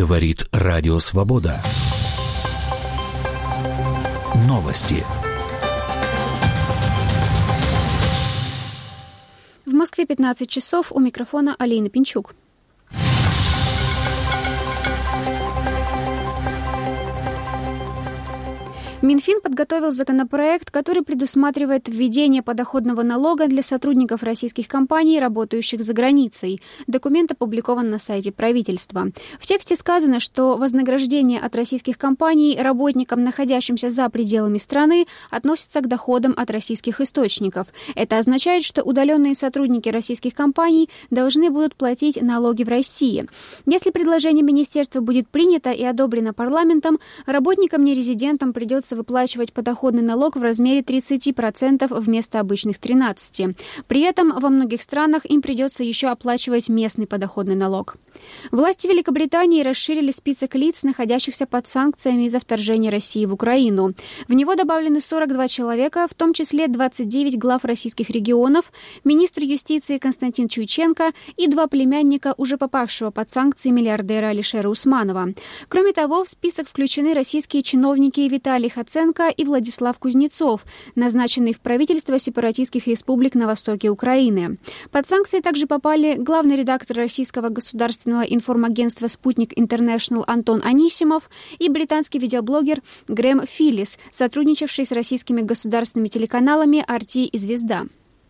Говорит Радио Свобода. Новости. В Москве 15 часов. У микрофона Алина Пинчук. Минфин подготовил законопроект, который предусматривает введение подоходного налога для сотрудников российских компаний, работающих за границей. Документ опубликован на сайте правительства. В тексте сказано, что вознаграждение от российских компаний работникам, находящимся за пределами страны, относится к доходам от российских источников. Это означает, что удаленные сотрудники российских компаний должны будут платить налоги в России. Если предложение министерства будет принято и одобрено парламентом, работникам-нерезидентам придется выплачивать подоходный налог в размере 30% вместо обычных 13%. При этом во многих странах им придется еще оплачивать местный подоходный налог. Власти Великобритании расширили список лиц, находящихся под санкциями из-за вторжения России в Украину. В него добавлены 42 человека, в том числе 29 глав российских регионов, министр юстиции Константин Чуйченко и 2 племянника уже попавшего под санкции миллиардера Алишера Усманова. Кроме того, в список включены российские чиновники Виталий Хоценко и Владислав Кузнецов, назначенные в правительство сепаратистских республик на востоке Украины. Под санкции также попали главный редактор российского государственного информагентства «Спутник Интернешнл» Антон Анисимов и британский видеоблогер Грэм Филлис, сотрудничавший с российскими государственными телеканалами «RT» и «Звезда».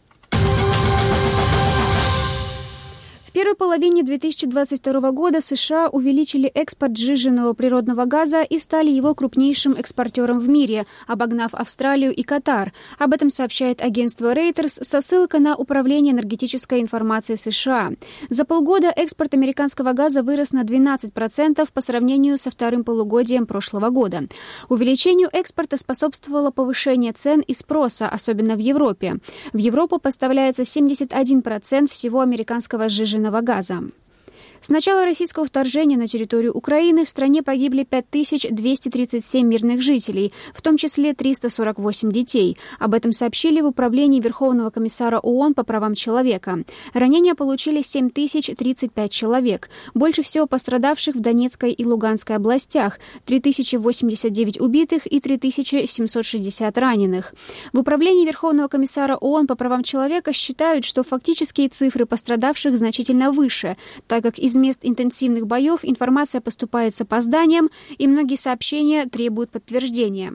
В первой половине 2022 года США увеличили экспорт сжиженного природного газа и стали его крупнейшим экспортером в мире, обогнав Австралию и Катар. Об этом сообщает агентство Reuters со ссылкой на Управление энергетической информации США. За полгода экспорт американского газа вырос на 12% по сравнению со вторым полугодием прошлого года. Увеличению экспорта способствовало повышение цен и спроса, особенно в Европе. В Европу поставляется 71% всего американского сжиженного газа. С начала российского вторжения на территорию Украины в стране погибли 5237 мирных жителей, в том числе 348 детей. Об этом сообщили в Управлении Верховного комиссара ООН по правам человека. Ранения получили 7035 человек. Больше всего пострадавших в Донецкой и Луганской областях – 3089 убитых и 3760 раненых. В Управлении Верховного комиссара ООН по правам человека считают, что фактические цифры пострадавших значительно выше, так как из мест интенсивных боев информация поступает с опозданием, и многие сообщения требуют подтверждения.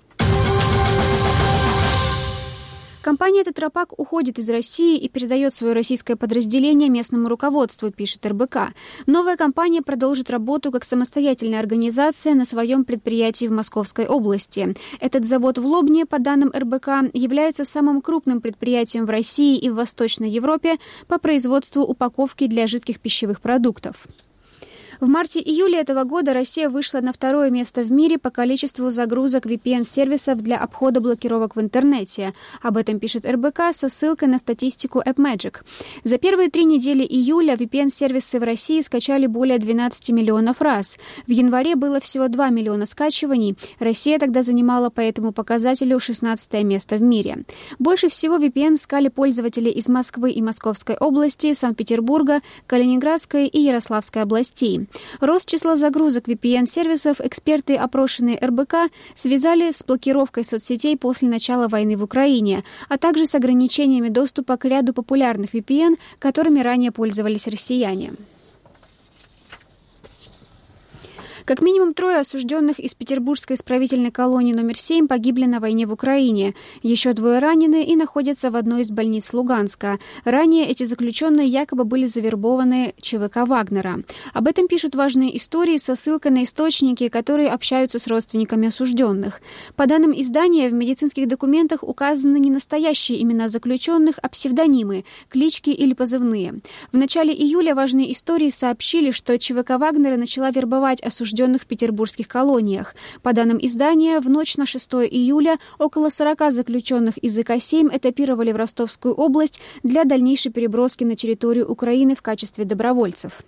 Компания «Тетрапак» уходит из России и передает свое российское подразделение местному руководству, пишет РБК. Новая компания продолжит работу как самостоятельная организация на своем предприятии в Московской области. Этот завод в Лобне, по данным РБК, является самым крупным предприятием в России и в Восточной Европе по производству упаковки для жидких пищевых продуктов. В марте-июле этого года Россия вышла на второе место в мире по количеству загрузок VPN-сервисов для обхода блокировок в интернете. Об этом пишет РБК со ссылкой на статистику AppMagic. За первые 3 недели июля VPN-сервисы в России скачали более 12 миллионов раз. В январе было всего 2 миллиона скачиваний. Россия тогда занимала по этому показателю 16 место в мире. Больше всего VPN искали пользователи из Москвы и Московской области, Санкт-Петербурга, Калининградской и Ярославской областей. Рост числа загрузок VPN-сервисов эксперты, опрошенные РБК, связали с блокировкой соцсетей после начала войны в Украине, а также с ограничениями доступа к ряду популярных VPN, которыми ранее пользовались россияне. Как минимум 3 осужденных из петербургской исправительной колонии номер 7 погибли на войне в Украине. Еще 2 ранены и находятся в одной из больниц Луганска. Ранее эти заключенные якобы были завербованы ЧВК Вагнера. Об этом пишут важные истории со ссылкой на источники, которые общаются с родственниками осужденных. По данным издания, в медицинских документах указаны не настоящие имена заключенных, а псевдонимы, клички или позывные. В начале июля важные истории сообщили, что ЧВК Вагнера начала вербовать осужденных в петербургских колониях. По данным издания, в ночь на 6 июля около 40 заключенных из ИК-7 этапировали в Ростовскую область для дальнейшей переброски на территорию Украины в качестве добровольцев.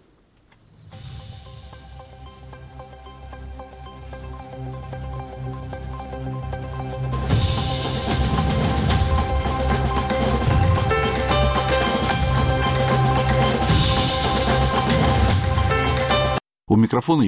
У микрофона